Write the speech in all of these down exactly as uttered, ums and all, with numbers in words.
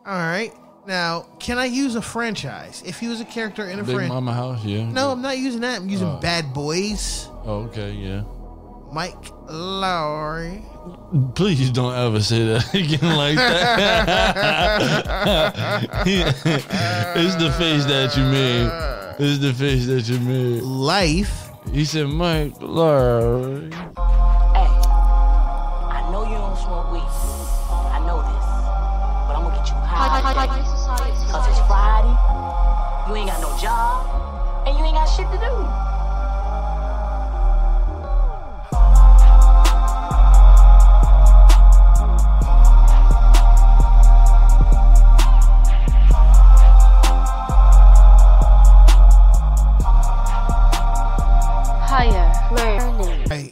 All right. Now, can I use a franchise? If he was a character in a Big franchise. Mama House, yeah. No, I'm not using that. I'm using Oh. Bad Boys. Oh, okay, yeah. Mike Lowry. Please don't ever say that again like that. It's the face that you made. It's the face that you made. Life. He said, Mike Lowry. Hey, I know you don't smoke weed. I know this. But I'm gonna get you high. Cause it's Friday, you ain't got no job, and you ain't got shit to do. Right.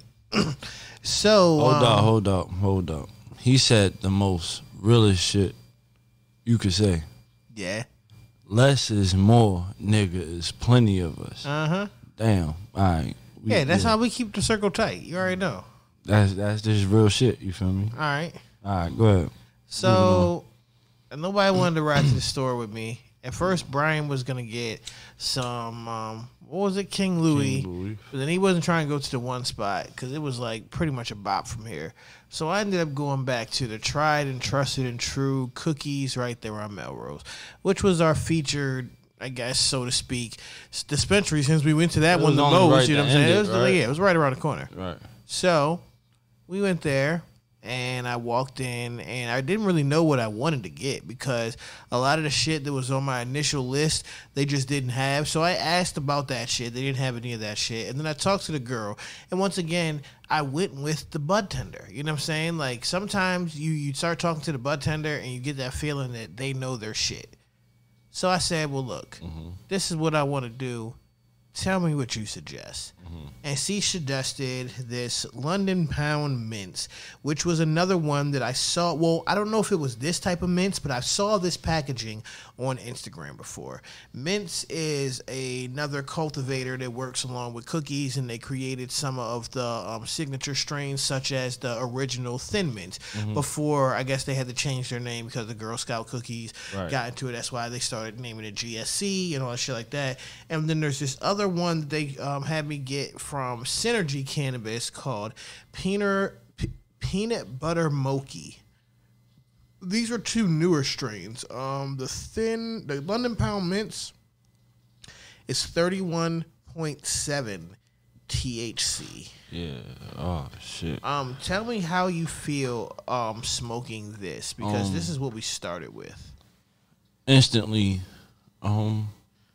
So Hold um, up, hold up, hold up. He said the most realest shit you could say. Yeah. Less is more, nigga. Is plenty of us. Uh huh. Damn. All right. We, Yeah, that's how we keep the circle tight. You already know. That's that's just real shit. You feel me? All right. All right. Go ahead. So nobody wanted to ride to the store with me. At first, Brian was gonna get some. Um, what was it, King Louis? King Louis. But then he wasn't trying to go to the one spot because it was like pretty much a bop from here. So I ended up going back to the tried and trusted and true Cookies right there on Melrose, which was our featured, I guess, so to speak, dispensary since we went to that It one was the only most. right You know what to I'm saying? end It it, was, right? yeah, it was right around the corner. Right. So we went there. And I walked in, and I didn't really know what I wanted to get because a lot of the shit that was on my initial list, they just didn't have. So I asked about that shit. They didn't have any of that shit. And then I talked to the girl. And once again, I went with the bud tender. You know what I'm saying? Like, sometimes you, you start talking to the bud tender, and you get that feeling that they know their shit. So I said, well, look, mm-hmm. this is what I want to do. Tell me what you suggest. Mm-hmm. And she suggested this London Pound mints, which was another one that I saw. Well, I don't know if it was this type of mints, but I saw this packaging on Instagram before. Mints is another cultivator that works along with Cookies, and they created some of the um, signature strains, such as the original Thin Mints. Mm-hmm. Before, I guess they had to change their name because the Girl Scout cookies right. got into it. That's why they started naming it G S C and all that shit like that. And then there's this other one that they um, had me get from Synergy Cannabis called Peanut, P- Peanut Butter Mochi. These are two newer strains. Um, the thin, the London Pound Mints is thirty-one point seven T H C. Yeah. Oh shit. Um, tell me how you feel um smoking this because um, this is what we started with. Instantly, um,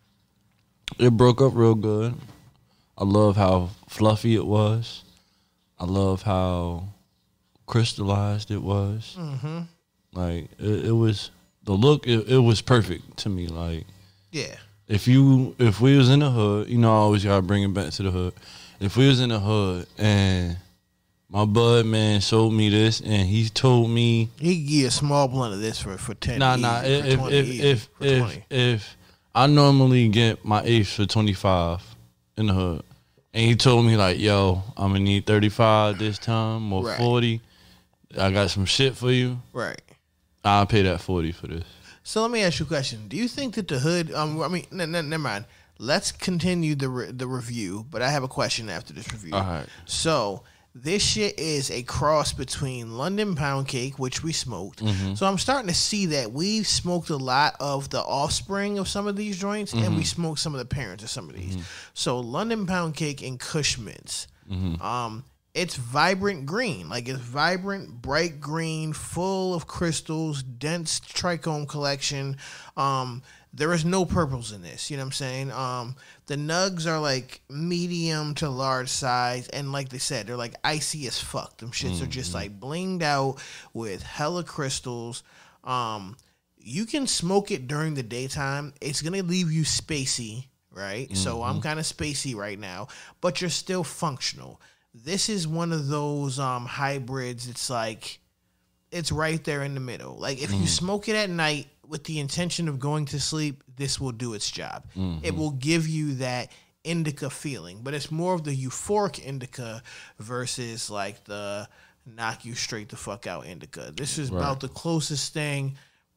it broke up real good. I love how fluffy it was. I love how crystallized it was. Mm-hmm. Like it, it was the look. It, it was perfect to me. Like yeah. If you if we was in the hood, you know I always gotta bring it back to the hood. If we was in the hood and my bud man showed me this and he told me he give you a small blunt of this for for ten. Nah, easy, nah. for If twenty, if easy, if for if, twenty. if I normally get my eighth for twenty five in the hood, and he told me like, "Yo, I'm gonna need thirty five this time or Right. forty. I got some shit for you. Right. I'll pay that forty for this." So let me ask you a question. Do you think that the hood? Um, I mean, n- n- never mind. Let's continue the re- the review, but I have a question after this review. All right. So this shit is a cross between London Pound Cake, which we smoked. Mm-hmm. So I'm starting to see that we've smoked a lot of the offspring of some of these joints, Mm-hmm. and we smoked some of the parents of some of these. Mm-hmm. So London Pound Cake and Kush Mints. Mm-hmm. Um, it's vibrant green, like it's vibrant, bright green, full of crystals, dense trichome collection. Um, there is no purples in this, you know what I'm saying? Um, the nugs are like medium to large size, and like they said, they're like icy as fuck. Them shits mm-hmm. are just like blinged out with hella crystals. Um, you can smoke it during the daytime. It's gonna leave you spacey, right? Mm-hmm. So I'm kind of spacey right now, but you're still functional. This is one of those um, hybrids. It's like, it's right there in the middle. Like if mm. you smoke it at night with the intention of going to sleep, this will do its job. Mm-hmm. It will give you that indica feeling, but it's more of the euphoric indica versus like the knock you straight the fuck out indica. This is right. about the closest thing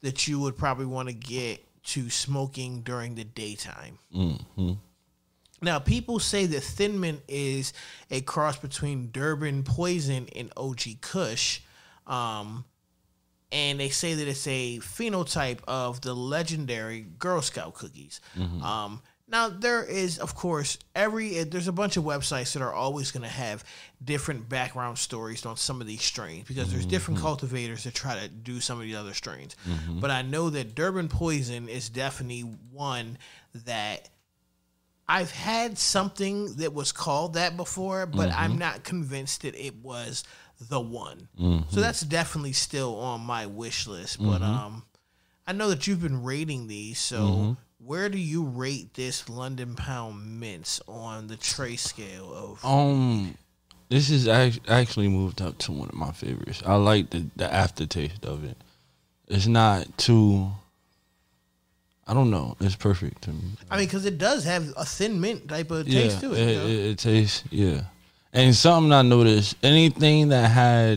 that you would probably want to get to smoking during the daytime. Mm-hmm. Now, people say that Thin Mint is a cross between Durban Poison and O G Kush. Um, and they say that it's a phenotype of the legendary Girl Scout cookies. Mm-hmm. Um, now, there is, of course, every there's a bunch of websites that are always going to have different background stories on some of these strains because there's different Mm-hmm. cultivators that try to do some of the other strains. Mm-hmm. But I know that Durban Poison is definitely one that I've had something that was called that before, but Mm-hmm. I'm not convinced that it was the one. Mm-hmm. So that's definitely still on my wish list. But um, I know that you've been rating these. So Mm-hmm. where do you rate this London Pound Mints on the Trey scale of? Um, this is act- actually moved up to one of my favorites. I like the the aftertaste of it. It's not too. I don't know. It's perfect to me. I mean, because it does have a thin mint type of taste yeah, to it. It, you know? it, it tastes yeah, and something I noticed. Anything that had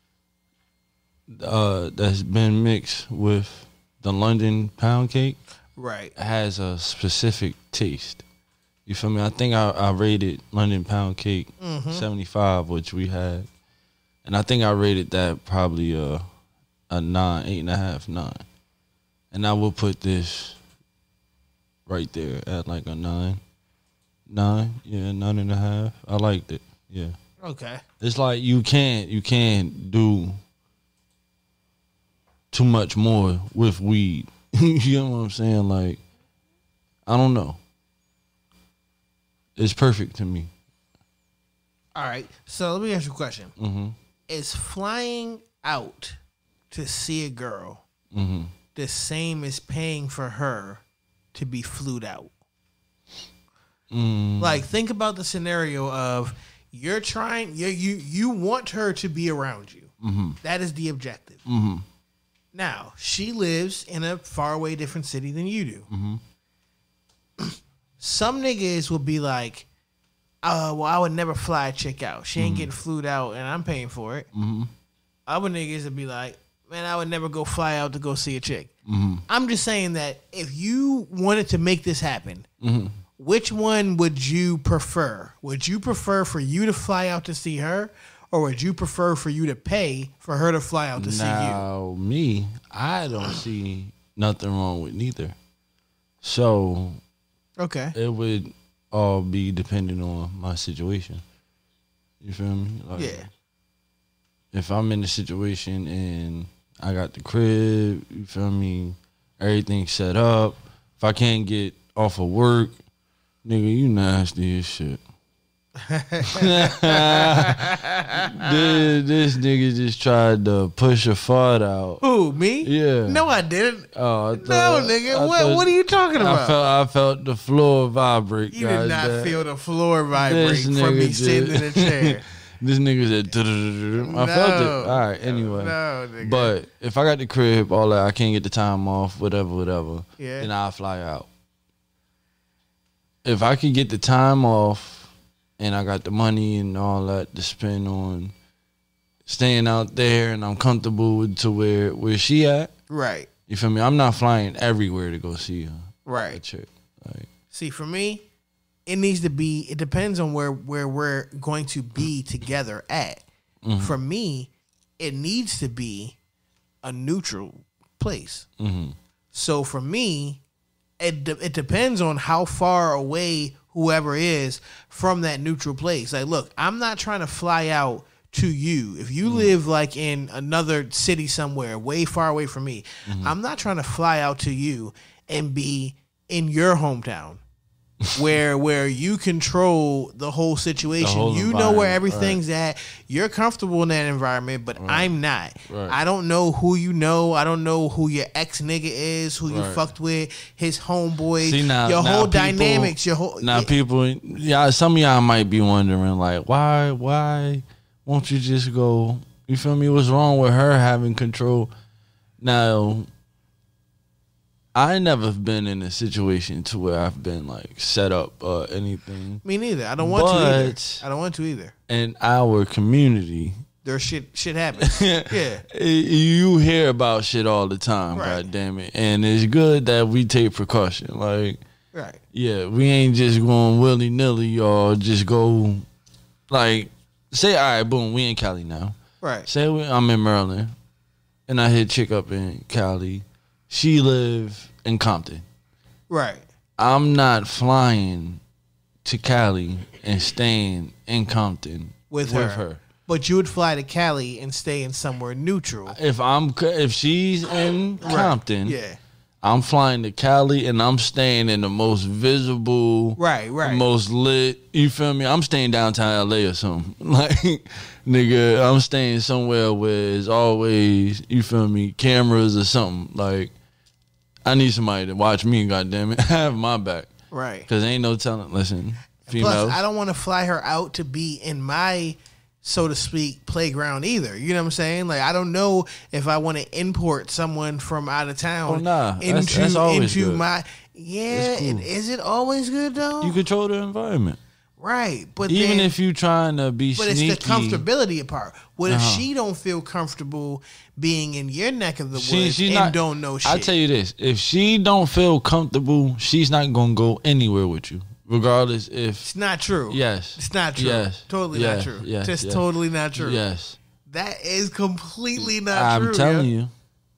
uh that's been mixed with the London pound cake Right. has a specific taste. You feel me? I think I, I rated London pound cake Mm-hmm. seventy-five, which we had, and I think I rated that probably a a nine, eight and a half, nine. And I will put this right there at like a nine. Nine, yeah, nine and a half. I liked it. Yeah. Okay. It's like you can't you can't do too much more with weed. You know what I'm saying? Like, I don't know. It's perfect to me. All right. So let me ask you a question. Mm-hmm. Is flying out to see a girl Mm-hmm. the same as paying for her to be flued out? Mm. Like, think about the scenario of you're trying, you you you want her to be around you. Mm-hmm. That is the objective. Mm-hmm. Now, she lives in a faraway different city than you do. Mm-hmm. Some niggas will be like, uh, well, I would never fly a chick out. She ain't Mm-hmm. getting flued out and I'm paying for it. Mm-hmm. Other niggas would be like, man, I would never go fly out to go see a chick. Mm-hmm. I'm just saying that if you wanted to make this happen, Mm-hmm. which one would you prefer? Would you prefer for you to fly out to see her, or would you prefer for you to pay for her to fly out to see you? Now, me, I don't see nothing wrong with neither. So Okay. it would all be dependent on my situation. You feel me? Like, Yeah. if I'm in a situation and I got the crib, you feel me, everything set up. If I can't get off of work, nigga, you nasty as shit. this, this nigga just tried to push a fart out. Who, me? Yeah. No, I didn't. Oh, I No, thought- nigga. I What thought- What are you talking about? I felt I felt the floor vibrate. you did not goddamn. feel the floor vibrate This from nigga me sitting in a just- chair. This nigga said, "Duh-duh-duh-duh-duh." I felt it. No. All right, anyway. No, nigga. But if I got the crib, all that, I can't get the time off, whatever, whatever, Yeah. then I'll fly out. If I could get the time off and I got the money and all that to spend on staying out there and I'm comfortable with to where, where she at, Right. you feel me? I'm not flying everywhere to go see her. A Right. chick. Like, See, for me, it needs to be. It depends on where where we're going to be together at. Mm-hmm. For me, it needs to be a neutral place. mm-hmm. So for me, it de- it depends on how far away whoever is from that neutral place. Like, look, I'm not trying to fly out to you. If you live like in another city somewhere way far away from me, I'm not trying to fly out to you and be in your hometown. where where you control the whole situation. whole You know where environment, everything's at. You're comfortable in that environment, but I'm not. Right. I don't know who you know. I don't know who your ex nigga is, who you Right. fucked with, his homeboys, See, now- your now whole people- dynamics, your whole Now yeah, people, yeah, some of y'all might be wondering, like, why, why won't you just go? You feel me? What's wrong with her having control? Now, I never been in a situation to where I've been like set up or anything. me neither. I don't want to either. But- I don't want to either. In our community, Their shit shit happens. Yeah. You hear about shit all the time, Right. god damn it. And it's good that we take precaution. Like, Right. yeah, we ain't just going willy nilly or just go like say, all right, boom, we in Cali now. Right. Say we, I'm in Maryland and I hit chick up in Cali. She live in Compton. Right. I'm not flying to Cali and staying in Compton With, with her. her. But you would fly to Cali and stay in somewhere neutral. If I'm if she's in Compton, Yeah. I'm flying to Cali and I'm staying in the most visible, Right, right. most lit. You feel me? I'm staying downtown L A or something. Like, nigga, I'm staying somewhere where it's always, you feel me, cameras or something. Like, I need somebody to watch me. Goddamn it, have my back. Right. Because ain't no telling. Listen, females. Plus, I don't want to fly her out to be in my, so to speak, playground either. You know what I'm saying? Like, I don't know if I want to import someone from out of town Oh, nah. into, That's- that's always into good. my. Yeah, That's cool. it, is it always good though? You control the environment. right, but Even then, if you trying to be but sneaky. it's the comfortability part. What if Uh-huh. she don't feel comfortable being in your neck of the She, woods she's and not, don't know shit? I tell you this: if she don't feel comfortable, she's not gonna go anywhere with you, regardless. If it's not true. yes, It's not true. Yes, Totally yes, not true. Yes, Just yes, totally not true. Yes, That is completely not I'm true. telling yo. you.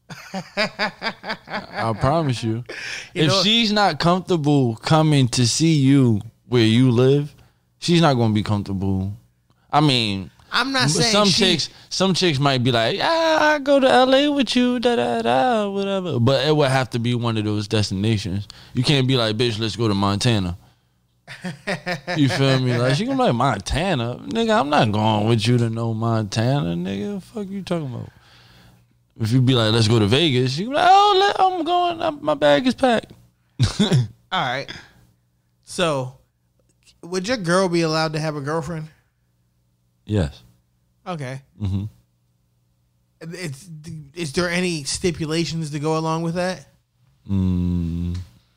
I promise you. You if know- she's not comfortable coming to see you where you live, she's not gonna be comfortable. I mean, I'm not saying some she, chicks, some chicks might be like, "Yeah, I go to L A with you, da da da, whatever." But it would have to be one of those destinations. You can't be like, "Bitch, let's go to Montana." You feel me? Like she gonna be like, "Montana, nigga, I'm not going with you to no Montana, nigga. Fuck you talking about?" If you be like, "Let's go to Vegas," you be like, "Oh, let- I'm going. I'm, my bag is packed." All right. So, would your girl be allowed to have a girlfriend? Yes. Okay. Mm-hmm. It's, is there any stipulations to go along with that? Mm.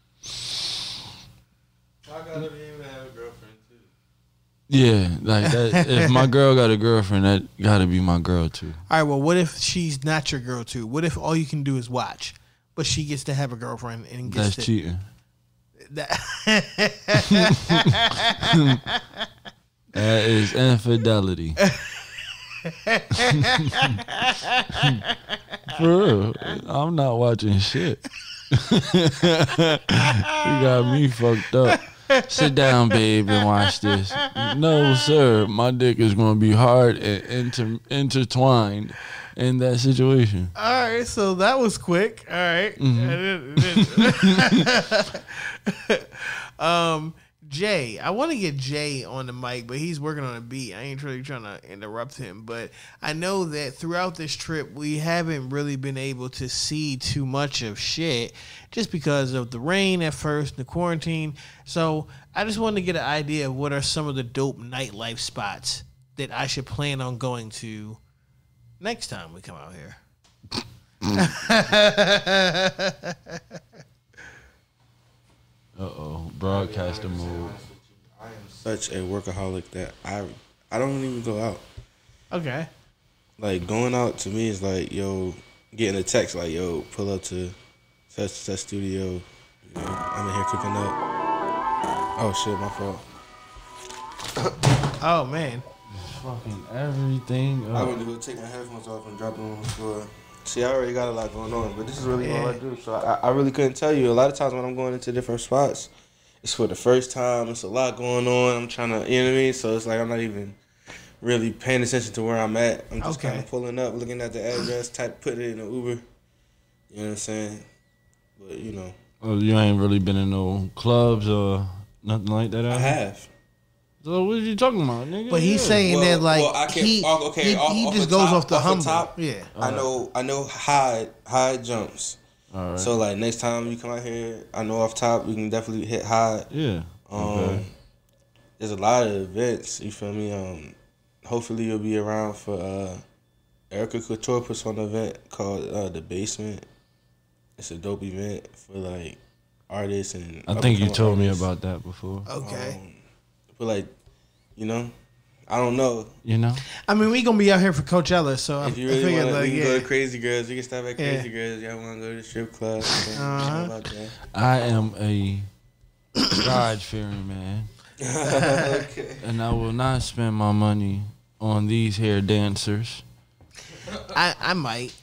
I gotta be able to have a girlfriend too. Yeah, like that. If my girl got a girlfriend, that gotta be my girl too. All right. Well, what if she's not your girl too? What if all you can do is watch, but she gets to have a girlfriend and gets That's to, cheating. That, That is infidelity. For real, I'm not watching shit. You got me fucked up. Sit down, babe, and watch this. No, sir, my dick is going to be hard and inter- intertwined in that situation. all right. So that was quick. All right. um, Jay, I want to get Jay on the mic, but he's working on a beat. I ain't really trying to interrupt him, but I know that throughout this trip, we haven't really been able to see too much of shit just because of the rain at first, the quarantine. So I just wanted to get an idea of what are some of the dope nightlife spots that I should plan on going to next time we come out here. Uh-oh, broadcaster mode. I am such a workaholic that I I don't even go out. Okay. Like going out to me is like, yo, getting a text like, yo, pull up to such such studio. You know, I'm in here cooking up. Oh shit, my fault. Oh man. Fucking everything I up. went to go take my headphones off and drop them on the floor. See, I already got a lot going on, but this is really all I Yeah. do. So I, I really couldn't tell you. A lot of times when I'm going into different spots, it's for the first time. It's a lot going on. I'm trying to, you know what I mean? So it's like I'm not even really paying attention to where I'm at. I'm just Okay. kind of pulling up, looking at the address, type, put it in an Uber. You know what I'm saying? But, you know, Oh, you ain't really been in no clubs or nothing like that? I out here? have. So what are you talking about, nigga? But he's Yeah. saying Well, that like well, I can't- he, off- okay, he, off- he off just the goes top- off the off the humble. top. Yeah. I know I know high high jumps. All right. So like next time you come out here, I know off top we can definitely hit high. yeah. Um, Okay. There's a lot of events. You feel me? Um, hopefully you'll be around for uh, Erica Couture puts on an event called uh, The Basement. It's a dope event for like artists and. I think you up-and-coming told me artists. about that before. Okay. Um, but like, you know, I don't know. You know? I mean, we gonna be out here for Coachella, so If you I really figured, want to, like, we can yeah. go to Crazy Girls. We can stop at Crazy Yeah. Girls. Y'all want to go to the strip club? Uh-huh. About that. I am a God-fearing man. Okay. And I will not spend my money on these hair dancers. I I might.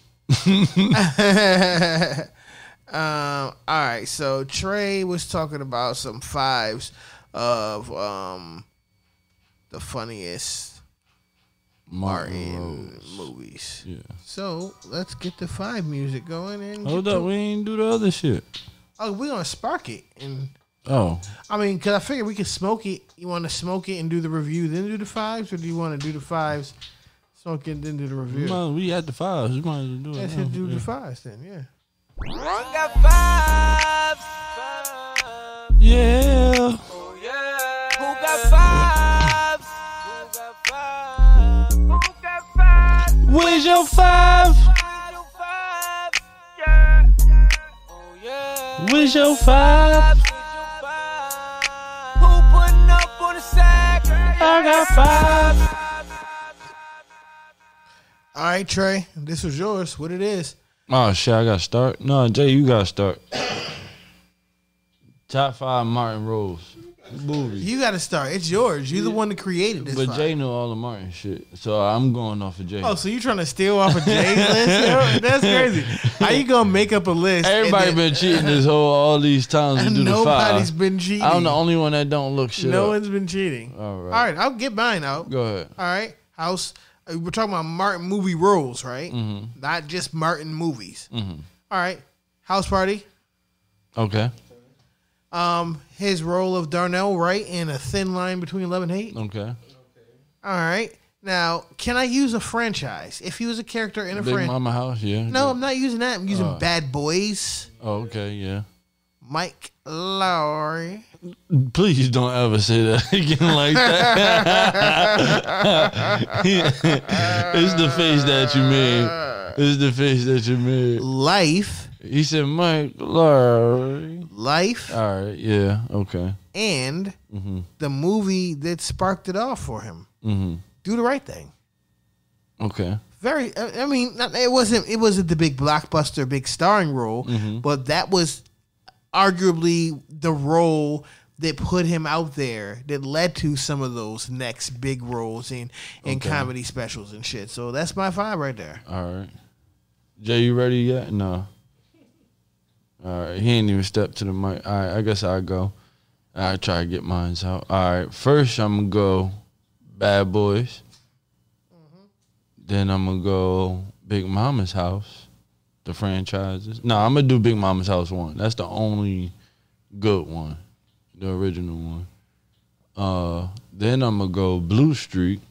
um. All right. So Trey was talking about some fives of um the funniest Martin Martin Rose. movies. Yeah. So let's get the five music going and Hold get up, to- we ain't do the other shit. Oh, we're gonna spark it, and Oh, I mean, cause I figured we could smoke it. You want to smoke it and do the review, then do the fives, or do you want to do the fives, smoke it, then do the we, review? might, we at the fives. We might as well do it. Let's now. just do Yeah. the fives then. Yeah. Got fives. Yeah. Oh yeah. Who got fives? Who got fives? Who got fives? Where's your five? Five. Yeah. Oh yeah. Where's your five? Who putting up on the sack? I got five. All right, Trey, this was yours. What it is? Oh shit, I gotta start. No, Jay, you gotta start. Top five Martin Rose movies. You got to start. It's yours. You're the one that created this. But five. Jay know all the Martin shit, so I'm going off of Jay. Oh, so you trying to steal off of Jay's list? Yo, that's crazy. How you gonna make up a list? and Everybody then- been cheating this whole all these times to and do the nobody's five. been cheating. I'm the only one that don't look shit no up. one's been cheating. All right. All right, I'll get mine out. Go ahead. All right, house. uh, We're talking about Martin movie roles, right? Mm-hmm. Not just Martin movies. Mm-hmm. All right, House Party. Okay. Um, his role of Darnell Wright in A Thin Line Between Love and Hate. Okay. All right. Now, can I use a franchise? If he was a character in a Big franchise. Mama House, yeah. No, I'm not using that. I'm using Uh. Bad Boys. Oh, okay, yeah. Mike Lowry. Please don't ever say that again like that. It's the face that you made. It's the face that you made. Life. He said, Mike Larry. Life. All right, yeah, okay. And Mm-hmm. the movie that sparked it off for him. Mm-hmm. Do the Right Thing. Okay. Very, I I mean, not- it wasn't it wasn't the big blockbuster, big starring role, Mm-hmm. but that was arguably the role that put him out there, that led to some of those next big roles in in Okay. comedy specials and shit. So that's my five right there. All right. Jay, you ready yet? No. All right. He ain't even stepped to the mic. All right. I guess I'll go. I'll try to get mine out. All right. First, I'm going to go Bad Boys. Then I'm going to go Big Mama's House, the franchises. No, I'm going to do Big Mama's House one. That's the only good one, the original one. Uh, then I'm going to go Blue Street.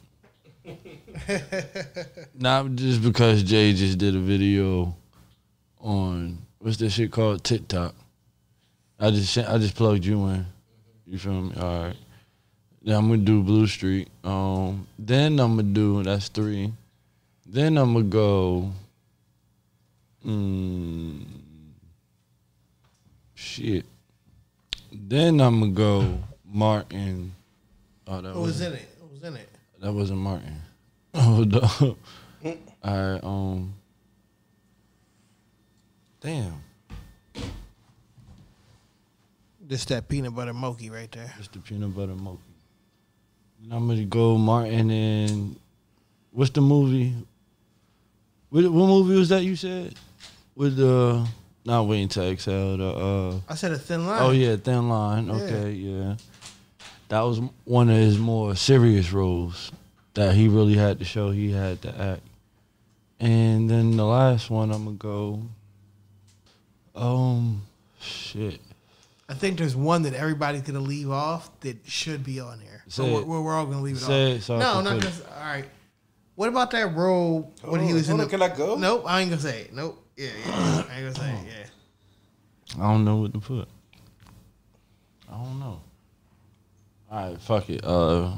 Not just because Jay just did a video on what's that shit called, TikTok. I just I just plugged you in. You feel me? All right. Then I'm gonna do Blue Street. Um. Then I'm gonna do that's three. Then I'm gonna go. Mm, shit. Then I'm gonna go Martin. Oh, that Who was wasn't- in it? Who was in it? that wasn't Martin. Oh, no. All right, um. Damn. Just that peanut butter mochi right there. It's the peanut butter mochi. And I'm going to go Martin and. What's the movie? What, what movie was that you said? With the. Not Waiting to Exhale. The, uh, I said A Thin Line. oh, yeah, Thin Line. Okay, yeah. That was one of his more serious roles that he really had to show he had to act. And then the last one, I'm going to go. Um, shit. I think there's one that everybody's gonna leave off that should be on here. So Say we're, it. we're, we're all gonna leave it Say off. it so I no, can I'm not put gonna. it. All right. What about that role when he Hold was on, in the? hold on, can I go? Nope, I ain't gonna say it. Nope. Yeah, yeah. I ain't gonna say it. Yeah. I don't know what to put. I don't know. All right, fuck it. Uh,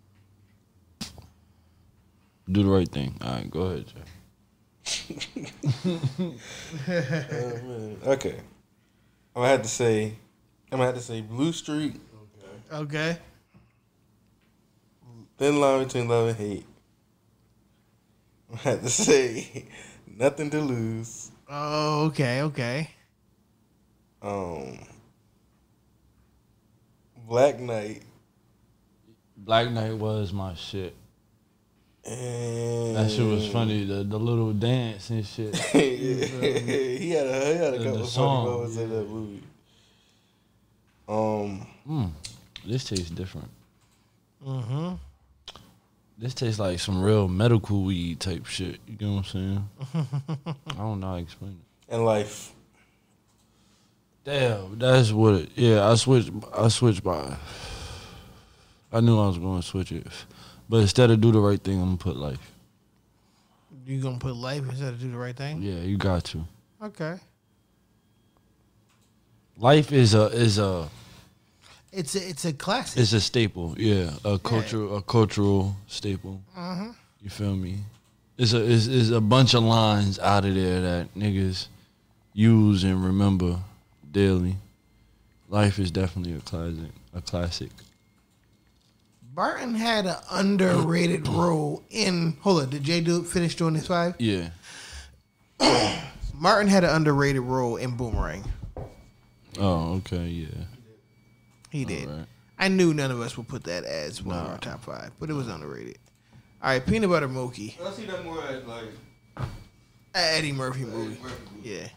do the right thing. All right, go ahead, Jay. Oh, man. Okay. I'm gonna have to say, I'm gonna have to say Blue Street, Okay. Thin line between love and hate. I had to say, nothing to lose. Oh, okay, okay. Um, Black Knight. Black Knight was my shit. And That shit was funny. The the little dance and shit. yeah, he had a he had a The- couple the of song, funny moments in that movie. Um, Mm, this tastes different. Mm-hmm. This tastes like some real medical weed type shit. You know what I'm saying? I don't know how to explain it. and life. Damn, that's what it. Yeah, I switched. I switched by. I knew I was going to switch it, but instead of do the right thing, I'm gonna put life. You gonna put life instead of do the right thing? Yeah, you got to. Okay. Life is a is a It's a, it's a classic. is a staple. Yeah, a cultural a cultural staple. Uh-huh. You feel me? It's a it's, it's a bunch of lines out of there that niggas use and remember daily. Life is definitely a classic. A classic. Barton had an underrated role in. Hold on, did Jay do finish doing his five? Yeah. Martin had an underrated role in Boomerang. Oh, okay, yeah. He did. Alright. I knew none of us would put that as one of Nah. our top five, but it was underrated. All right, Peanut Butter Monkey, I see that more as like a Eddie Murphy movie. Yeah,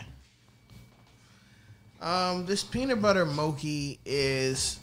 yeah. Um, this Peanut Butter Monkey is.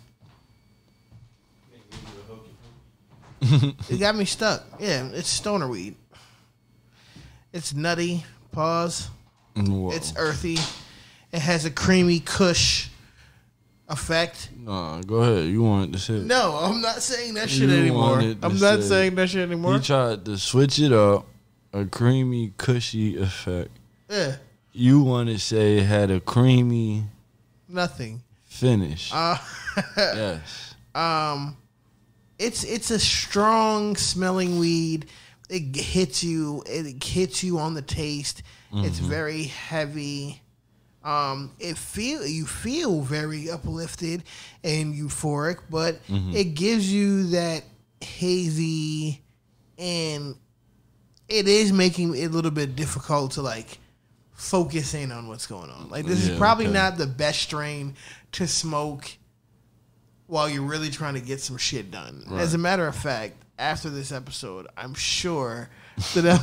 It got me stuck. Yeah, it's stoner weed. It's nutty. Pause. Whoa. It's earthy. It has a creamy Kush effect. Nah, go ahead. You wanted to say it. No, I'm not saying that shit You anymore. wanted to I'm not say- saying that shit anymore. He tried to switch it up. A creamy, cushy effect. Yeah, You want to say it had a creamy nothing. finish. Uh, yes. um, it's it's a strong smelling weed. It hits you. It hits you on the taste. It's very heavy. Um, it feel you feel very uplifted and euphoric, but it gives you that hazy, and it is making it a little bit difficult to like focus in on what's going on. Like this Yeah, is probably okay. not the best strain to smoke while you're really trying to get some shit done. Right. As a matter of fact, after this episode, I'm sure that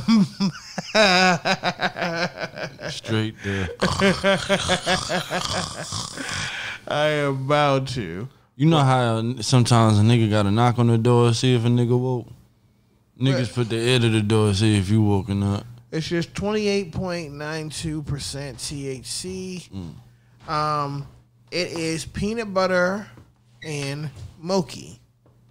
I'm Straight there. I am about to. You know how sometimes a nigga got to knock on the door to see if a nigga woke? Niggas Right. put the ear to the door to see if you woken up. It's just twenty-eight point nine two percent T H C. Um, it is peanut butter and mochi.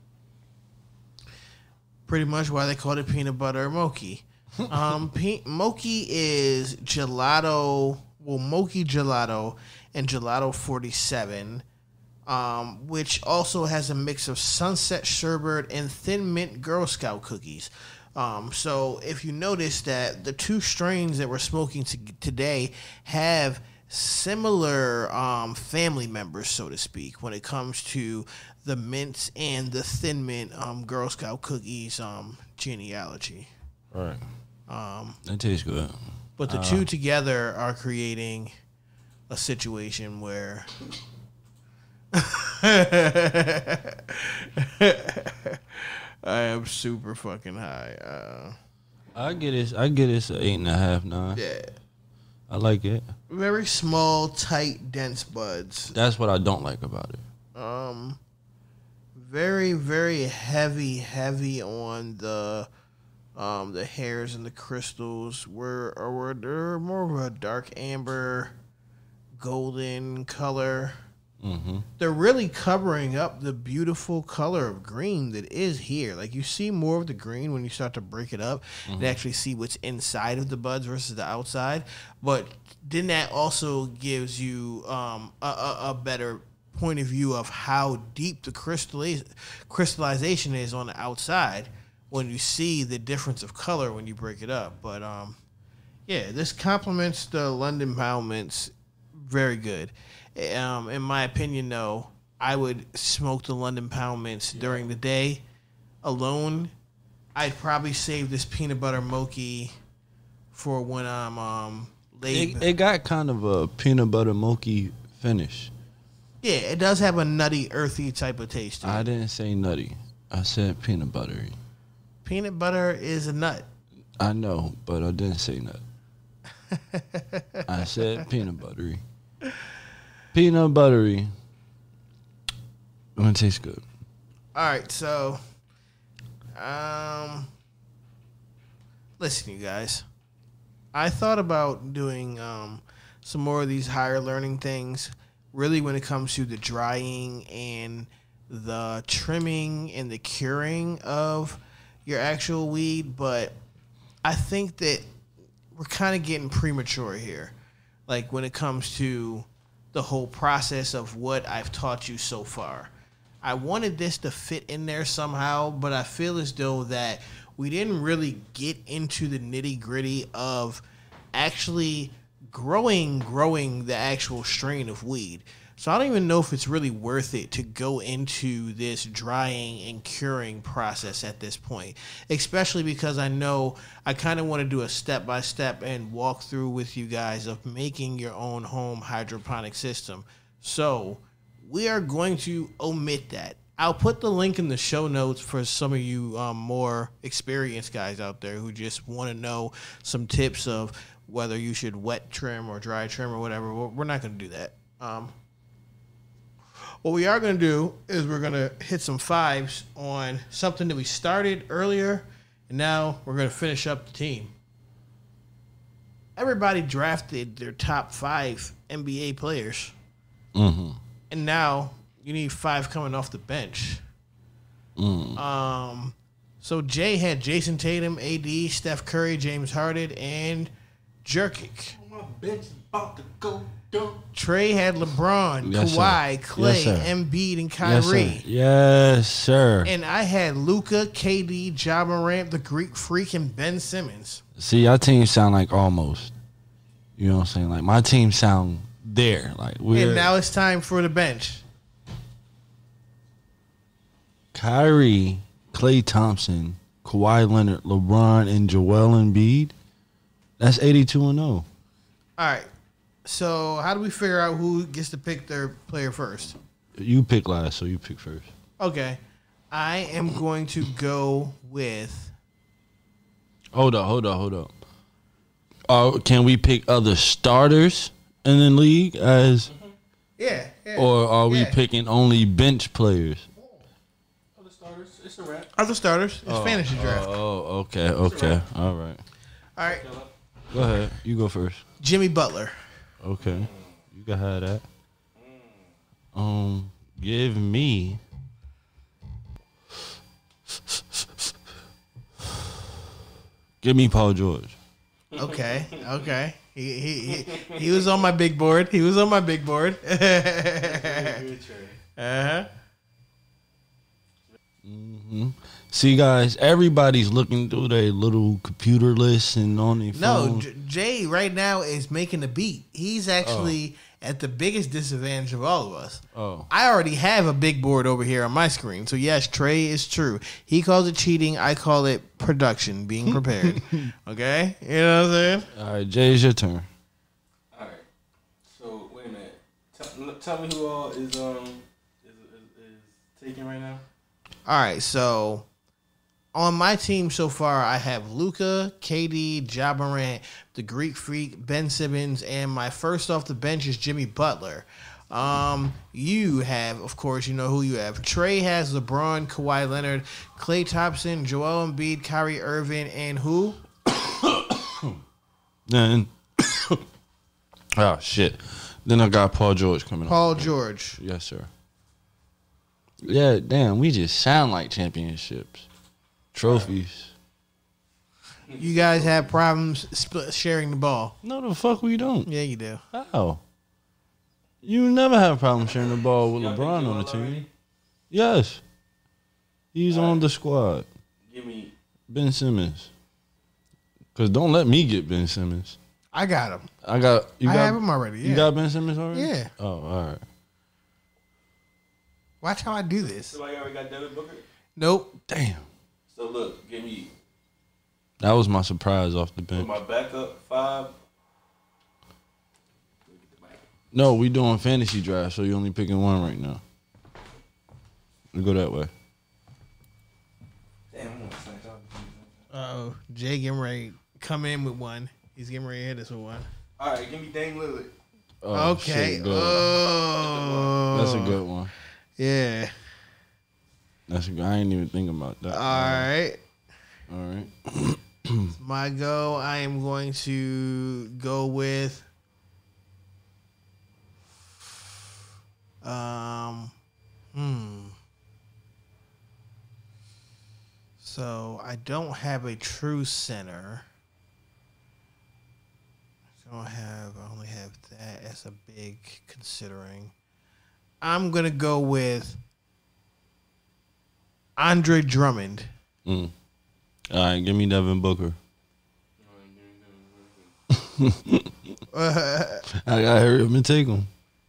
Pretty much why they called it peanut butter mochi. um, pe- mochi is gelato, well, mochi gelato and gelato forty-seven, um, which also has a mix of sunset sherbet and thin mint Girl Scout cookies. Um, so if you notice that the two strains that we're smoking to- today have similar um, family members, so to speak, when it comes to the mint and the thin mint um, Girl Scout cookies um, genealogy. Right. Um, That tastes good. but the two together are creating a situation where I am super fucking high. Uh, I get it. I get it's an eight and a half, nine. yeah. I like it. Very small, tight, dense buds. That's what I don't like about it. Um, very, very heavy, heavy on the um the hairs and the crystals. Were or were they're more of a dark amber, golden color. Mm-hmm. They're really covering up the beautiful color of green that is here. Like you see more of the green when you start to break it up and actually see what's inside of the buds versus the outside. But then that also gives you um, a, a, a better point of view of how deep the crystalliz- crystallization is on the outside when you see the difference of color when you break it up. But um, yeah, this complements the London Pound Mints very good. Um, in my opinion, though, I would smoke the London Pound Mints during the day alone, I'd probably save this peanut butter mochi for when I'm um laid. It, it got kind of a peanut butter mochi finish. Yeah, it does have a nutty, earthy type of taste to it. I didn't say nutty. I said peanut buttery. Peanut butter is a nut. I know, but I didn't say nut. I said peanut buttery. Peanut buttery. It tastes good. All right, so, um, listen, you guys. I thought about doing um, some more of these higher learning things, really when it comes to the drying and the trimming and the curing of your actual weed, but I think that we're kind of getting premature here, like when it comes to the whole process of what I've taught you so far. I wanted this to fit in there somehow, but I feel as though that we didn't really get into the nitty gritty of actually growing, growing the actual strain of weed. So I don't even know if it's really worth it to go into this drying and curing process at this point, especially because I know I kind of want to do a step-by-step and walk through with you guys of making your own home hydroponic system. So we are going to omit that. I'll put the link in the show notes for some of you um, more experienced guys out there who just want to know some tips of whether you should wet trim or dry trim or whatever. We're not going to do that. Um, what we are going to do is we're going to hit some fives on something that we started earlier, and now we're going to finish up the team. Everybody drafted their top five N B A players. Mm-hmm. And now you need five coming off the bench. Mm. Um, so Jay had Jason Tatum, A D, Steph Curry, James Harden, and Jerkic. My bench is about to go dumb. Trey had LeBron, Yes, Kawhi, sir. Clay, Yes, sir. Embiid, and Yes, Kyrie. sir. Yes, sir. And I had Luka, K D, Ja Morant, the Greek Freak, and Ben Simmons. See, our team sound like almost. You know what I'm saying? Like my team sound there. Like we're And now it's time for the bench. Kyrie, Klay Thompson, Kawhi Leonard, LeBron, and Joel Embiid. That's eighty-two and oh. All right. So how do we figure out who gets to pick their player first? You pick last, so you pick first. Okay. I am going to go with... Hold up, hold up, hold up. Uh, can we pick other starters in the league as, Yeah. yeah or are we yeah. picking only bench players? Other starters, it's a wrap. Other starters. It's fantasy draft. Oh, okay, okay, all right. All right. Go ahead, you go first. Jimmy Butler. Okay, you can have that. Um, give me. Give me Paul George. Okay. Okay. He, he he he was on my big board. He was on my big board. uh-huh. See, guys, everybody's looking through their little computer lists and on their No, phone. J- Jay right now is making the beat. He's actually at the biggest disadvantage of all of us. Oh. I already have a big board over here on my screen. So, yes, Trey is true. He calls it cheating. I call it production, being prepared. Okay? You know what I'm saying? All right, Jay, it's your turn. All right. So wait a minute. Tell, tell me who all is um is, is, is taking right now. All right, so on my team so far, I have Luka, K D, Ja Morant, the Greek Freak, Ben Simmons, and my first off the bench is Jimmy Butler. Um, you have, of course, you know who you have. Trey has LeBron, Kawhi Leonard, Klay Thompson, Joel Embiid, Kyrie Irving, and who? Then, oh shit. Then I got Paul George coming up. Paul George. Yes, sir. Yeah, damn, we just sound like championships, trophies. You guys have problems split, sharing the ball. No, the fuck we don't. Yeah, you do. How? You never have a problem sharing the ball with Y'all LeBron picked on the Joel team. already? Yes, he's All on right. the squad. Give me Ben Simmons. Cause don't let me get Ben Simmons. I got him. I got you. I got, have him already. Yeah. You got Ben Simmons already? Yeah. Oh, all right. Watch how I do this. somebody already got Devin Booker. Nope. Damn. So look, give me That was my surprise off the for bench. my backup five. No, we doing fantasy draft, so you're only picking one right now. We go that way. Damn, I'm gonna snatch off. Oh, Jay getting ready come in with one. He's getting ready to hit us with one. All right, give me Dame Lillard. Oh, okay. shit, good. Oh, That's a good one. Yeah. That's a good. I ain't even thinking about that. All right. All right. My go. I am going to go with. Um. Hmm. So I don't have a true center. I don't have. I only have that as a big considering. I'm gonna go with Andre Drummond. Mm. All right, give me Devin Booker. I gotta hurry up and take him.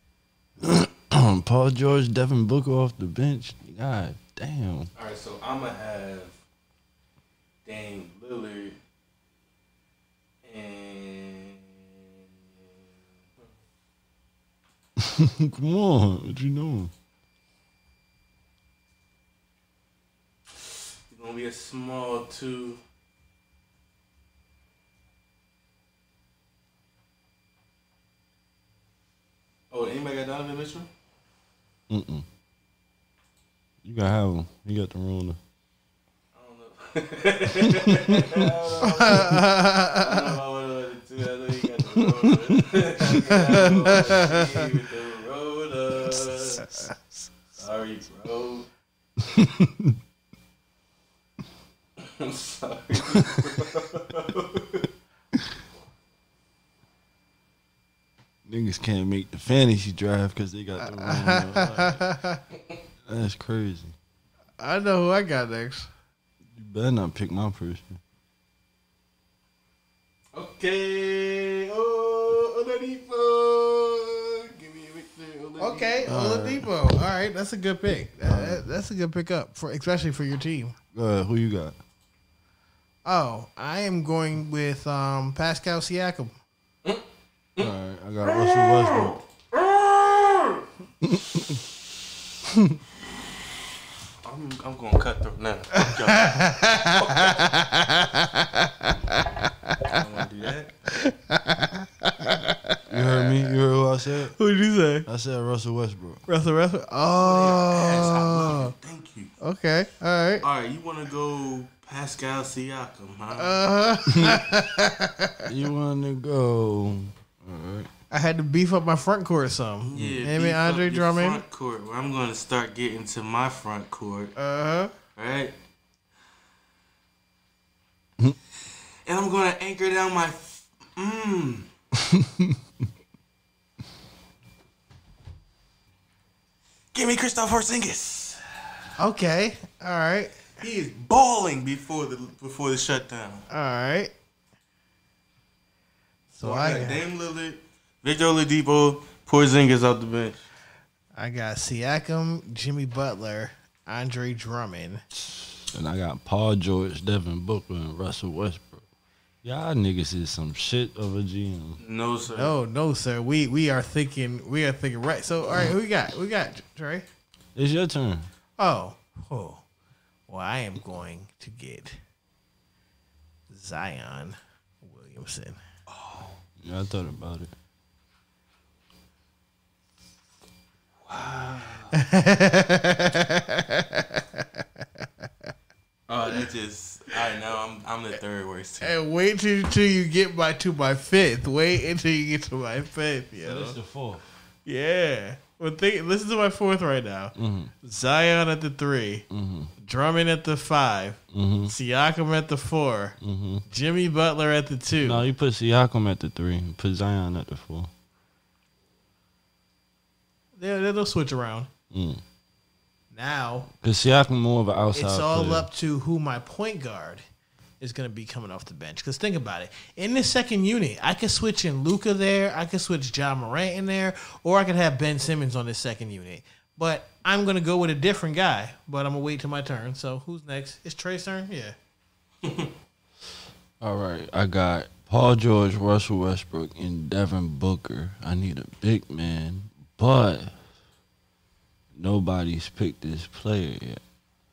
Paul George, Devin Booker off the bench. God damn. All right, so I'm gonna have Dame Lillard and Come on, what you doing? it's gonna be a small two. Oh, anybody got Donovan Mitchell? Mm-mm. You gotta have him. You got the ruler. I don't know. I don't know about one of the two. I know you got the roller. Sorry, bro. I'm sorry. Niggas can't make the fantasy draft because they got the ruler. That's crazy. I know who I got next. You better not pick my person. Okay. Oh, Oladipo. Give me a victory, Oladipo. Okay, Oladipo. All right, that's a good pick. That- that's a good pickup for, especially for your team. Go ahead, who you got? Oh, I am going with um, Pascal Siakam. All right, I got Russell Westbrook. I'm, I'm going to cut through now. I'm going to do that. You heard me? You heard who I said? Who did you say? I said Russell Westbrook. Russell Westbrook. Yes, I love Oh, it. Thank you. okay. All right. All right, you want to go Pascal Siakam, huh? Uh-huh. You want to go? All right. I had to beef up my front court some. Yeah, Him beef and up Andre your Drummond. front court. Well, I'm going to start getting to my front court. Uh-huh. All right. And I'm going to anchor down my. Mmm. Give me Kristaps Porzingis. Okay. All right. He is balling before the before the shutdown. All right. So So I I got got, Dame Lillard, Victor Oladipo, Porzingis off the bench. I got Siakam, Jimmy Butler, Andre Drummond. And I got Paul George, Devin Booker, and Russell Westbrook. Y'all niggas is some shit of a G M. No sir. No, no, sir. We we are thinking we are thinking right. So all right, who we got? We got Trey. It's your turn. Oh, oh. Well, I am going to get Zion Williamson. Yeah, I thought about it. Oh, that just. All right, now I'm I'm the third worst team. And wait till, till you get my to my fifth. Wait until you get to my fifth. Yo. That's the fourth. Yeah. Well, think, listen to my fourth right now. Mm-hmm. Zion at the three, Mm-hmm. Drummond at the five, Mm-hmm. Siakam at the four, Mm-hmm. Jimmy Butler at the two. No, you put Siakam at the three. Put Zion at the four. They, they'll switch around. Mm. Now Cause Siakam more of an outside it's all player. up to who my point guard is going to be coming off the bench. Because think about it. In this second unit, I could switch in Luka there. I could switch John Morant in there. Or I could have Ben Simmons on this second unit. But I'm gonna go with a different guy. But I'm gonna wait till my turn. So who's next? It's Trey's turn. Yeah. All right, I got Paul George, Russell Westbrook, and Devin Booker. I need a big man, but nobody's picked this player yet.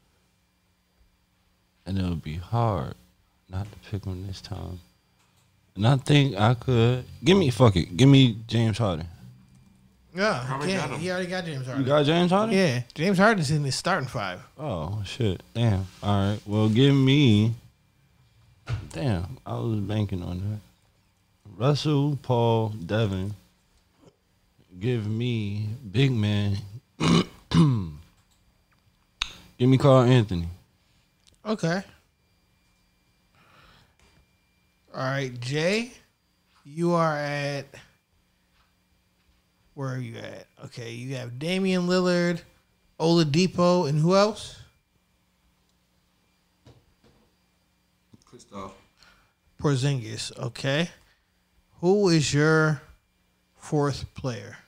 And it'll be hard not to pick him this time. And I think I could. Give me, fuck it. Give me James Harden. Yeah, Already he, got can't- him. he already got James You Harden. got James Harden? Yeah, James Harden's in his starting five. Oh, shit. Damn. All right. Well, give me. Damn. I was banking on that. Russell, Paul, Devin. Give me big man. Give me Carl Anthony. Okay. All right, Jay, you are at. Where are you at? Okay, you have Damian Lillard, Oladipo, and who else? Kristaps. Porzingis. Okay. Who is your fourth player?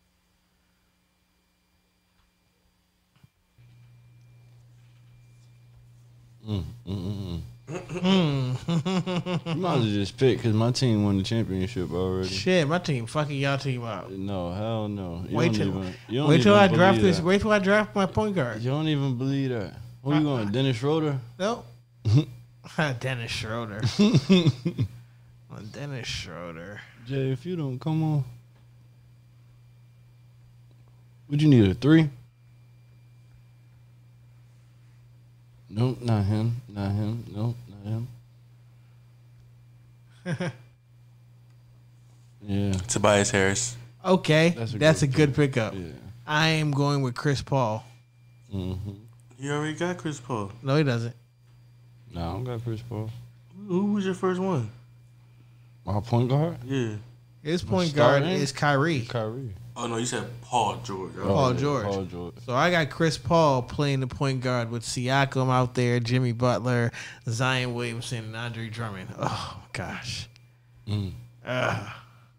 Mm, mm, mm, mm. You might as well just pick because my team won the championship already. Shit, my team fucking y'all team up. No, hell no. You Wait don't till even, you don't wait till even I draft believe this. that. Wait till I draft my point guard. You don't even believe that. Who you going, Dennis Schroeder? Nope. Dennis Schroeder. Dennis Schroeder. Jay, if you don't come on, would you need a three? Nope, not him. Not him. Nope, not him. Yeah, Tobias Harris. Okay, That's that's a a, good good pickup. yeah. I am going with Chris Paul. Mm-hmm. You already got Chris Paul. No, he doesn't. No, I don't got Chris Paul. Who was your first one? My point guard? Yeah. His point guard starting? is Kyrie. Kyrie. Oh no, you said Paul George. Paul yeah, George. Paul George. So I got Chris Paul playing the point guard with Siakam out there, Jimmy Butler, Zion Williamson, and Andre Drummond. Oh gosh. Mm. Ugh.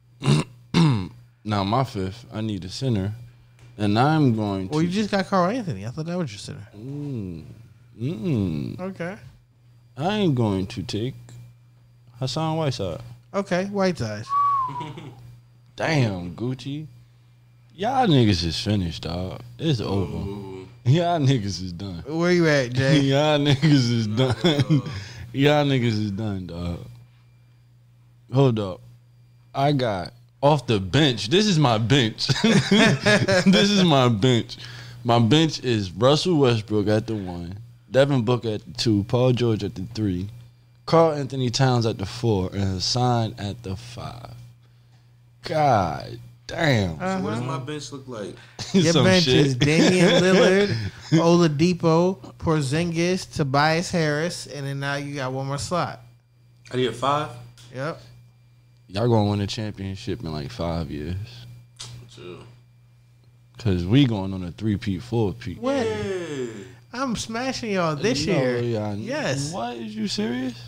Now my fifth, I need a center, and I'm going to. Well, you just got Carl Anthony. I thought that was your center. Mm, mm, Okay. I ain't going to take Hassan Whiteside. Okay. White eyes. Damn, Gucci. Y'all niggas is finished, dog. It's over. Y'all niggas is done. Where you at, Jay? Y'all niggas is done. Y'all niggas is done, dog. Hold up. I got off the bench. This is my bench. This is my bench. My bench is Russell Westbrook at the one, Devin Booker at the two, Paul George at the three, Carl Anthony Towns at the four, and Hassan at the five. God damn. Uh-huh. What does my bench look like? Your Some bench shit. is Damian Lillard, Oladipo, Porzingis, Tobias Harris, and then now you got one more slot. I need a five. Yep. Y'all gonna win a championship in like five years. Two. Cause we going on a three-peat, four-peat. What? Yeah. I'm smashing y'all this No, year. y'all- Yes. What? Is you serious?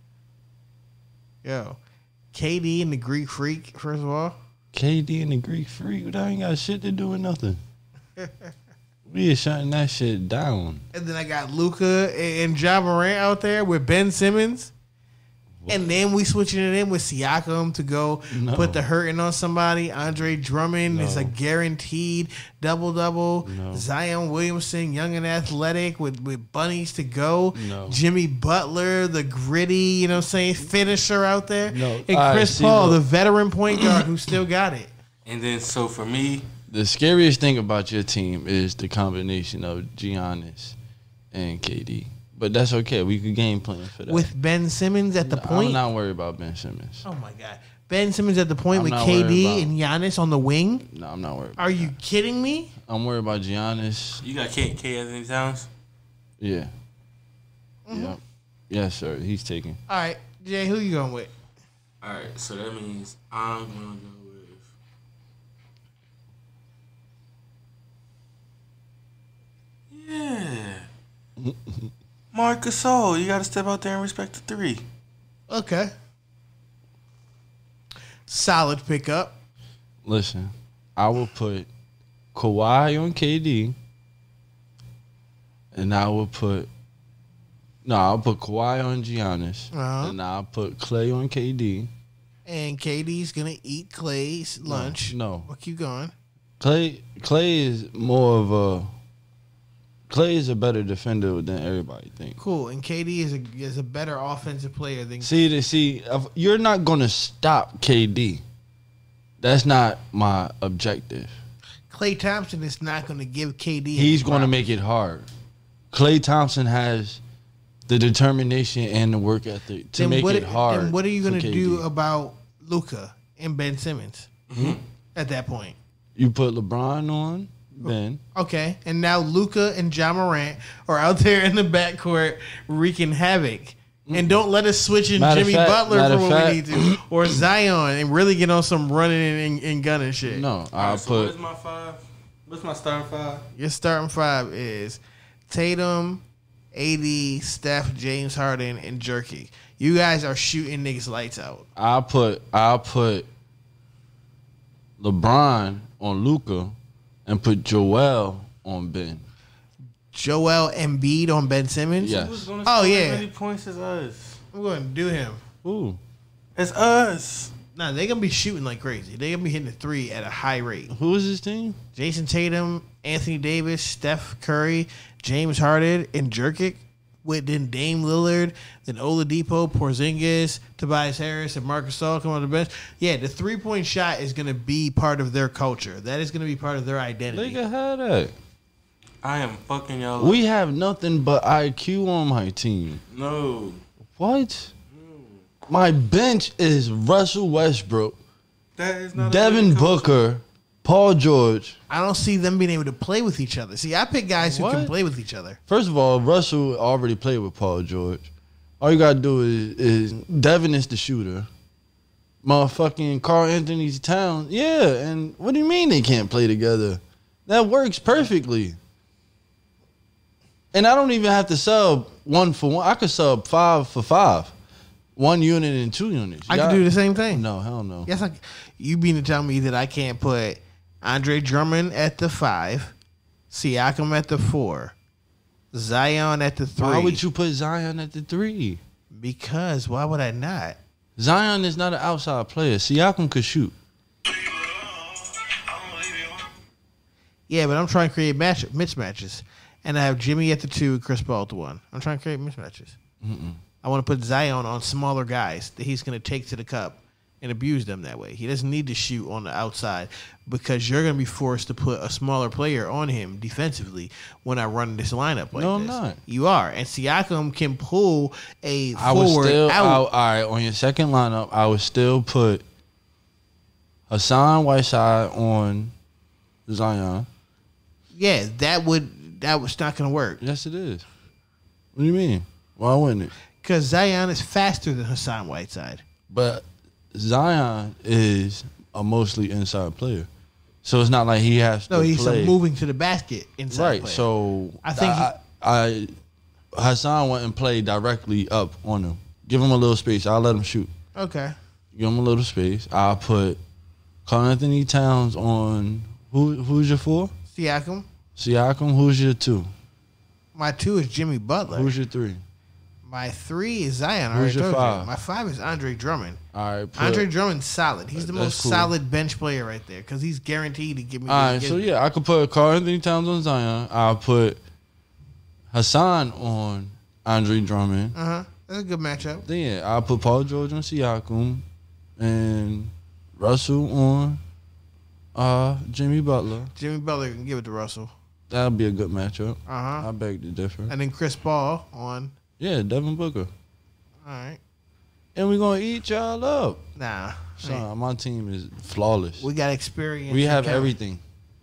Yo. K D and the Greek Freak, first of all. K D and the Greek Freak, that ain't got shit to do with nothing. We is shutting that shit down. And then I got Luca and Ja Morant out there with Ben Simmons. And then we switching it in with Siakam to go No. put the hurting on somebody. Andre Drummond is No. a guaranteed double double. No. Zion Williamson, young and athletic with, with bunnies to go. No. Jimmy Butler, the gritty, you know what I'm saying, finisher out there. No. And All right, Chris see, Paul, look. the veteran point guard who still got it. And then so for me, The scariest thing about your team is the combination of Giannis and K D. But that's okay. We could game plan for that. With Ben Simmons at the I'm point. not worried about Ben Simmons. Oh my God. Ben Simmons at the point I'm with not K worried D about- and Giannis on the wing. No, I'm not worried. About Are you kidding me? that. I'm worried about Giannis. you got K. K. Anthony Towns. Yeah. Yep. Yes, sir. He's taking. All right, Jay, who you going with? All right, so that means I'm gonna go with. Yeah. Marc Gasol, you got to step out there and respect the three. Okay. Solid pickup. Listen, I will put Kawhi on K D, and I would put no, I'll put Kawhi on Giannis, Uh-huh. and I'll put Clay on K D. And K D's gonna eat Clay's lunch. No, Well, keep going. Clay Clay is more of a Clay is a better defender than everybody thinks. Cool. And K D is a is a better offensive player than See, to see, if- you're not going to stop K D. That's not my objective. Klay Thompson is not going to give K D. He's any going to problems. make it hard. Klay Thompson has the determination and the work ethic to Then make what, it hard. Then what are you for going to K D. do about Luka and Ben Simmons Mm-hmm. at that point? You put LeBron on Ben. Okay, and now Luka and Ja Morant are out there in the backcourt wreaking havoc. And don't let us switch in Matter of Jimmy fact- Butler matter for of what fact- we need to, or Zion, and really get on some running and, and gunning shit. No, All I'll right, so put. what's my five? What's my starting five? Your starting five is Tatum, A D, Steph, James Harden, and Jerky. You guys are shooting niggas lights out. I'll put. I'll put LeBron on Luka, and put Joel on Ben. Joel Embiid on Ben Simmons. Yes. Who's gonna Oh, score yeah. as many points as us? I'm going to do him. Ooh, It's us. Nah, they're gonna be shooting like crazy. They're gonna be hitting the three at a high rate. who is this team? Jason Tatum, Anthony Davis, Steph Curry, James Harden, and Jerkic. With then Dame Lillard, then Oladipo, Porzingis, Tobias Harris, and Marcus Gasol come on the bench. Yeah, the three point shot is gonna be part of their culture. That is gonna be part of their identity. They can have that. I am fucking y'all. We have nothing but I Q on my team. no. What? My bench is Russell Westbrook, That is not a Devin good coach. Booker, Paul George. I don't see them being able to play with each other. See, I pick guys who can What? play with each other. First of all, Russell already played with Paul George. All you gotta do is, is Devin is the shooter. Motherfucking Carl Anthony Towns. Yeah, and what do you mean they can't play together? That works perfectly. And I don't even have to sub one for one. I could sub five for five. One unit and two units. I Y'all- can do the same thing. No, hell no. Yes, I, you mean to tell me that I can't put Andre Drummond at the five, Siakam at the four, Zion at the three? Why would you put Zion at the three? Because why would I not? Zion is not an outside player. Siakam could shoot. Yeah, but I'm trying to create match mismatches, and I have Jimmy at the two, and Chris Paul at the one. I'm trying to create mismatches. Mm-mm. I want to put Zion on smaller guys that he's going to take to the cup and abuse them that way. He doesn't need to shoot on the outside because you're going to be forced to put a smaller player on him defensively when I run this lineup like No, I'm this. not. You are. And Siakam can pull a I would forward still, I, out. all right, on your second lineup, I would still put Hassan Whiteside on Zion. Yeah, that would that was not going to work Yes, it is. What do you mean? Why wouldn't it? because Zion is faster than Hassan Whiteside. But Zion is a mostly inside player. So it's not like he has No, to he's play. a moving to the basket inside Right, player. so I think I, I, Hassan went and played directly up on him. Give him a little space. I'll let him shoot. Okay. Give him a little space. I'll put Carl Anthony Towns on who? Who's your four? Siakam. Siakam. Who's your two? My two is Jimmy Butler. Who's your three? My three is Zion. I Who's already your told five? you. My five is Andre Drummond. All right. Put, Andre Drummond's solid. He's the That's most cool. solid bench player right there because he's guaranteed to give me. All what he right. gives So me. yeah, I could put Carl Anthony Towns on Zion. I'll put Hassan on Andre Drummond. Uh huh. That's a good matchup. Then yeah, I'll put Paul George on Siakam and Russell on uh, Jimmy Butler. Jimmy Butler can give it to Russell. That'll be a good matchup. Uh huh. I beg to differ. And then Chris Paul on. Yeah, Devin Booker. All right. And we're gonna eat y'all up. Nah. Son, my team is flawless. We got experience. We and have talent. everything.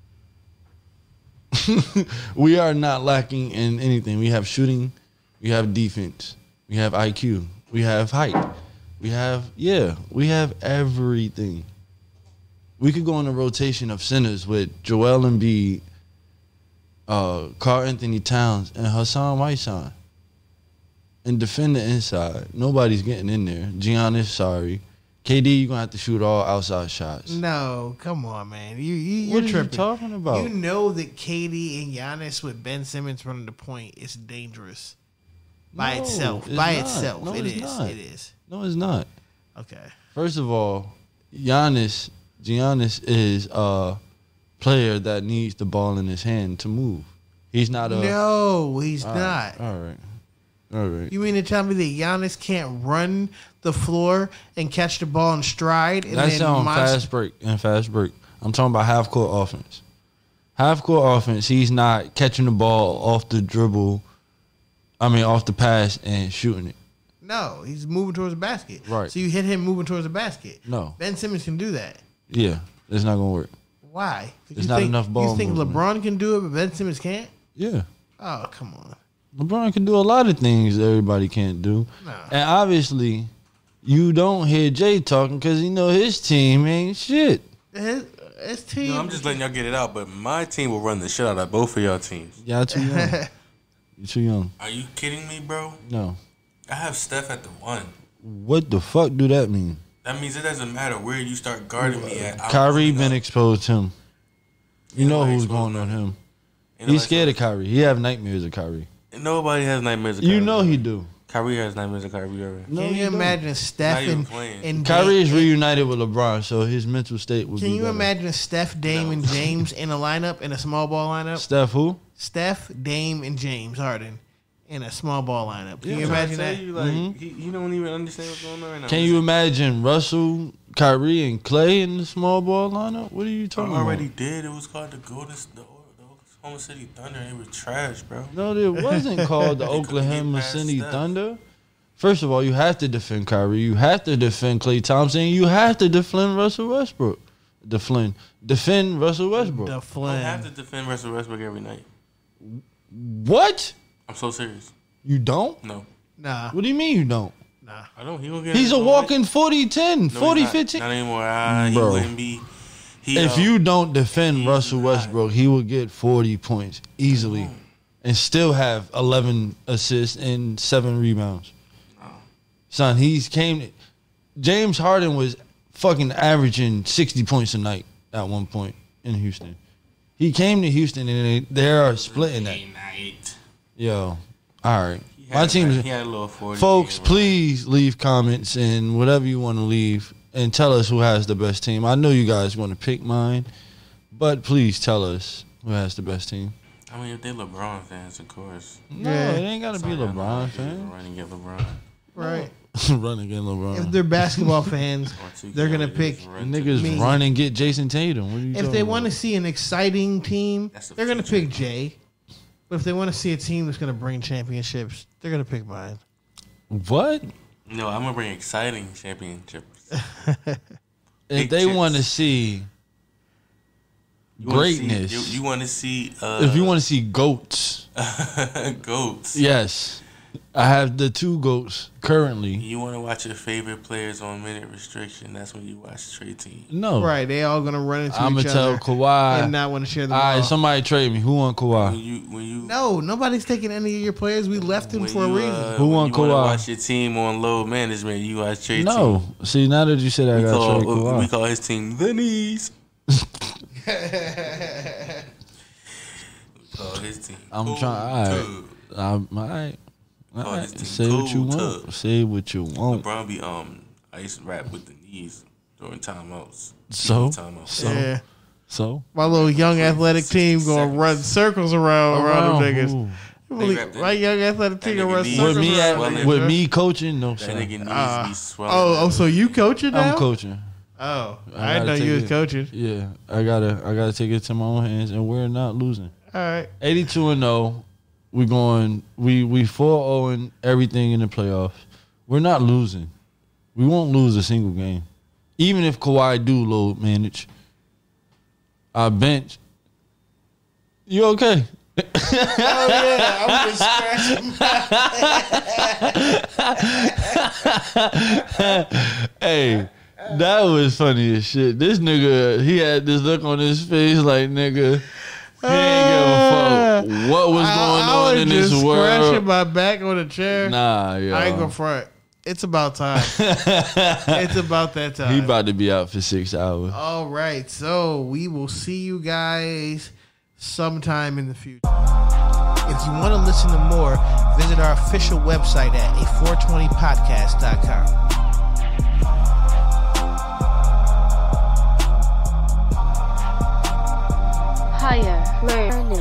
We are not lacking in anything. We have shooting, we have defense, we have I Q, we have height, we have yeah, we have everything. We could go on a rotation of centers with Joel Embiid, uh, Carl Anthony Towns, and Hassan Whiteside, and defend the inside. Nobody's getting in there. Giannis, sorry. K D, you're gonna have to shoot all outside shots. No, come on, man. You, you What you're are tripping. you talking about? You know that K D and Giannis with Ben Simmons running the point is dangerous by No, itself. it's By not. itself, No, it it's is. not. It is. No, it's not. Okay. First of all, Giannis, Giannis is a player that needs the ball in his hand to move. He's not a. No, he's All not. right, all right. All right. You mean to tell me that Giannis can't run the floor and catch the ball in stride? And That's then on monster- fast break and fast break. I'm talking about half court offense. Half court offense, he's not catching the ball off the dribble. I mean, off the pass and shooting it. No, he's moving towards the basket. Right. So you hit him moving towards the basket. No. Ben Simmons can do that. Yeah, it's not gonna work. Why? There's you not think, enough ball You think movement. LeBron can do it, but Ben Simmons can't? Yeah. Oh, come on. LeBron can do a lot of things that everybody can't do. Nah. And obviously, you don't hear Jay talking because you know his team ain't shit. His, his team. No, I'm just letting y'all get it out, but my team will run the shit out of both of y'all teams. Y'all too young. You too young. Are you kidding me, bro? No. I have Steph at the one. What the fuck do that mean? That means it doesn't matter where you start guarding me at. I'm Kyrie pulling been up. exposed him. You Ain't know nobody who's exposed going on him. him. Ain't He's nobody scared of exposed. Kyrie. He have nightmares of Kyrie. Nobody has nightmares of You Kyrie. know he do. Kyrie has nightmares of Kyrie already. No, Can he you don't. imagine Steph Not even and, playing. and Kyrie is Dame- reunited with LeBron, so his mental state would Can be you better. imagine Steph, Dame, No. and James in a lineup, in a small ball lineup? Steph who? Steph, Dame, and James Harden in a small ball lineup. Can you I'm imagine trying that? to tell you, like, Mhm. he, he don't even understand what's going on right now. Can you imagine Russell, Kyrie, and Clay in the small ball lineup? What are you I talking already about? did. It was called the Golden the, the Oklahoma City Thunder. They were trash, bro. No, it wasn't called the They couldn't get Oklahoma past City Steph. Thunder. First of all, you have to defend Kyrie. You have to defend Klay Thompson. You have to defend Russell Westbrook. Defend, defend Russell Westbrook. The I don't Flynn. have to defend Russell Westbrook every night. What? I'm so serious. You don't? No, Nah, What do you mean you don't? nah. I don't. He gonna get. He's a his own walking forty ten, way. No, forty he's not. fifteen. Not anymore. Ah, he Bro. wouldn't be. He, If uh, you don't defend he's Russell not. Westbrook, he will get forty points easily and still have eleven assists and seven rebounds. Son, he's came. James Harden was fucking averaging sixty points a night at one point in Houston. He came to Houston and they, they are splitting that. Eight night. Yo, all right. He had My a- team, He had a little forty. folks, game, please leave comments and whatever you want to leave and tell us who has the best team. I know you guys want to pick mine, but please tell us who has the best team. I mean, if they're LeBron fans, of course. No, Yeah. it ain't got to be Sorry, I know LeBron I fan. Running get LeBron. Right. Run again, If LeBron. they're basketball fans, Or two they're gonna guys pick. run to Niggas the- Me. run and get Jason Tatum. What are you If talking they want to about? see an exciting team, That's the they're gonna future. pick Jay. But if they want to see a team that's gonna bring championships, they're gonna pick mine. What? No, I'm gonna bring exciting championships. If Big they chips. want to see You wanna see- greatness, you, you want to see? Uh, if you want to see goats, goats. yes, I have the two goats currently. You want to watch your favorite players on minute restriction? That's when you watch Trey Team. No, Right? They all gonna run into I'm each gonna tell other Kawhi. and not want to share the All ball. right, somebody trade me. Who want When Kawhi? you when you no, nobody's taking any of your players. We left them when for a you, reason. uh, Who when want you wanna Kawhi? watch your team on load management? You watch Trey Team. No, see now that you said I We got call, trade Kawhi. we call his team the knees. we call his team. I'm Cool trying. All right, Tub. I'm, all right. All Call his right. team Say what you Cool want. Tub. Say what you want. LeBron be um. I used to rap with the knees during timeouts. So? Timeouts. So? Yeah, So my little young athletic team gonna seconds. run circles around around them niggas. who? Really, wrapped it. my young athletic team That gonna nigga run knees circles With me, around swelling. niggas, with bro. me coaching, no That sir. nigga knees Ah. be swelling. Oh, oh, so you coaching now? I'm coaching. Oh, I I didn't know gotta you take was it. coaching. Yeah, I gotta, I gotta take it to my own hands, and we're not losing. All right. eighty-two and oh. We going. We we four oh and everything in the playoffs. We're not losing. We won't lose a single game, even if Kawhi do load manage. Our bench. You okay? Oh yeah, I'm just scratching. Hey, that was funny as shit. This nigga, he had this look on his face like nigga. He ain't give a fuck what was going I, I on was in just this scratching world. my back on the chair. Nah, yo. I ain't gonna front. It's about time. It's about that time. He about to be out for six hours. All right, so we will see you guys sometime in the future. If you want to listen to more, visit our official website at a four twenty podcast dot com. Higher learning.